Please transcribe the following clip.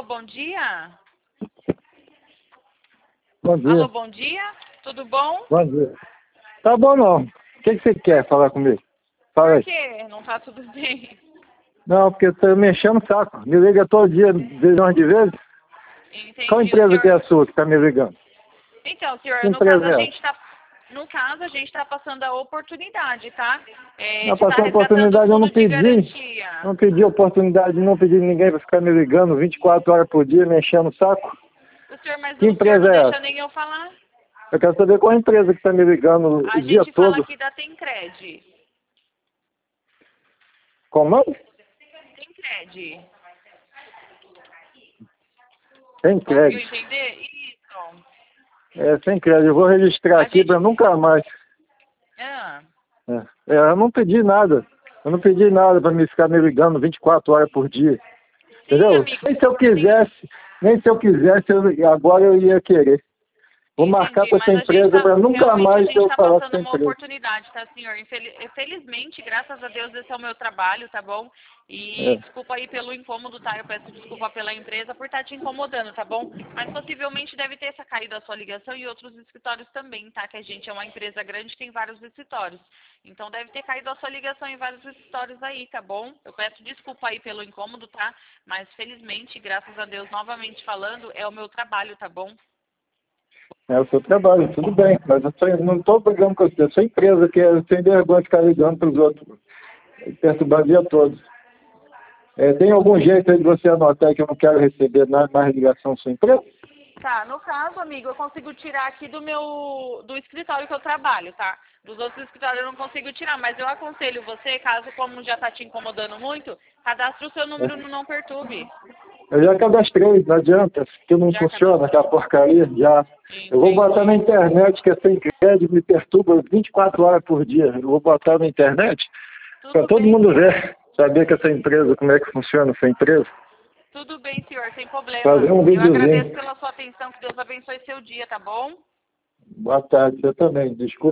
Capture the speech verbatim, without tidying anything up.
Alô, bom dia? Bom dia. Alô, bom dia? Tudo bom? Bom dia. Tá bom não. O que, que você quer falar comigo? Fala aí. Por quê? Não tá tudo bem? Não, porque você tá me enchendo o saco. Me liga todo dia, milhões de vezes. Entendi. Qual O empresa senhor... que é a sua que tá me ligando? Então, senhor, Que no caso empresa a é gente essa? tá... No caso, a gente está passando a oportunidade, tá? É, Não, de estar passou resgatando o oportunidade, eu não fundo de pedi. garantia. Não pedi oportunidade, não pedi ninguém pra ficar me ligando vinte e quatro horas por dia, me enchendo o saco. O senhor, mas Que o senhor empresa não é deixa essa? nem eu falar. Eu quero saber qual empresa que tá me ligando A o dia gente fala todo. aqui da Tencred. Comando? Tencred. Sem Conseguiu crédito. entender? Isso. É, sem crédito. Eu vou registrar A aqui gente... pra nunca mais. Ah, É, é, eu não pedi nada. Eu não pedi nada para me ficar me ligando vinte e quatro horas por dia. sim, Entendeu? amigo. Nem se eu Sim, quisesse, nem se eu quisesse, eu, agora eu ia querer. Vou marcar entendi. com essa Mas a gente empresa tá... para nunca Realmente a mais gente eu está falar com passando essa uma empresa. oportunidade, tá, senhor? Infeli- Felizmente, graças a Deus, esse é o meu trabalho, tá bom? E É. desculpa aí pelo incômodo, tá? Eu peço desculpa pela empresa por estar te incomodando, tá bom? Mas possivelmente deve ter essa caído a sua ligação e outros escritórios também, tá? Que a gente é uma empresa grande, tem vários escritórios. Então deve ter caído a sua ligação em vários escritórios aí, tá bom? Eu peço desculpa aí pelo incômodo, tá? Mas felizmente, graças a Deus, novamente falando, é o meu trabalho, tá bom? É o seu trabalho, tudo bem. Mas eu sou- não estou brigando com você. Eu sou empresa que é sem vergonha de ficar ligando para os outros, perturbando o dia todo. É, tem algum jeito aí de você anotar que eu não quero receber mais, mais ligação da sua empresa? Tá, no caso, amigo, eu consigo tirar aqui do meu, do escritório que eu trabalho, tá? Dos outros escritórios eu não consigo tirar, mas eu aconselho você, caso como já tá te incomodando muito, cadastre o seu número no Não Perturbe. Eu já cadastrei, não adianta, que não Já funciona, aquela cadastrou? porcaria, já. Eu vou botar na Entendi. internet, que é sem crédito, me perturba vinte e quatro horas por dia. Eu vou botar na internet para Tudo todo bem, mundo ver, saber que essa empresa, como é que funciona essa empresa. tudo bem, senhor, sem problema. Fazer um Eu agradeço videozinho. pela sua atenção, que Deus abençoe seu dia, tá bom? Boa tarde, você também, desculpa.